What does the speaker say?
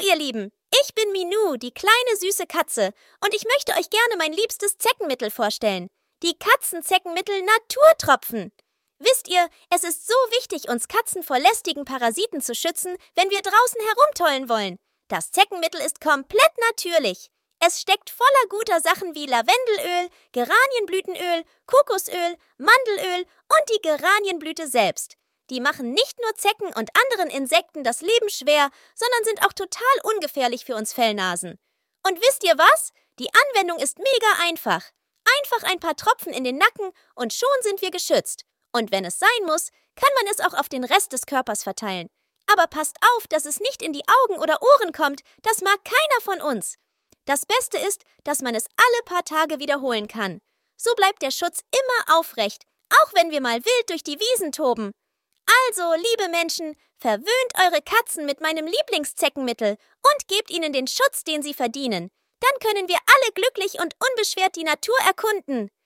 ihr Lieben, ich bin Minou, die kleine süße Katze, und ich möchte euch gerne mein liebstes Zeckenmittel vorstellen. Die Katzenzeckenmittel Naturtropfen. Wisst ihr, es ist so wichtig, uns Katzen vor lästigen Parasiten zu schützen, wenn wir draußen herumtollen wollen. Das Zeckenmittel ist komplett natürlich. Es steckt voller guter Sachen wie Lavendelöl, Geranienblütenöl, Kokosöl, Mandelöl und die Geranienblüte selbst. Die machen nicht nur Zecken und anderen Insekten das Leben schwer, sondern sind auch total ungefährlich für uns Fellnasen. Und wisst ihr was? Die Anwendung ist mega einfach. Einfach ein paar Tropfen in den Nacken und schon sind wir geschützt. Und wenn es sein muss, kann man es auch auf den Rest des Körpers verteilen. Aber passt auf, dass es nicht in die Augen oder Ohren kommt, das mag keiner von uns. Das Beste ist, dass man es alle paar Tage wiederholen kann. So bleibt der Schutz immer aufrecht, auch wenn wir mal wild durch die Wiesen toben. Also, liebe Menschen, verwöhnt eure Katzen mit meinem Lieblingszeckenmittel und gebt ihnen den Schutz, den sie verdienen. Dann können wir alle glücklich und unbeschwert die Natur erkunden.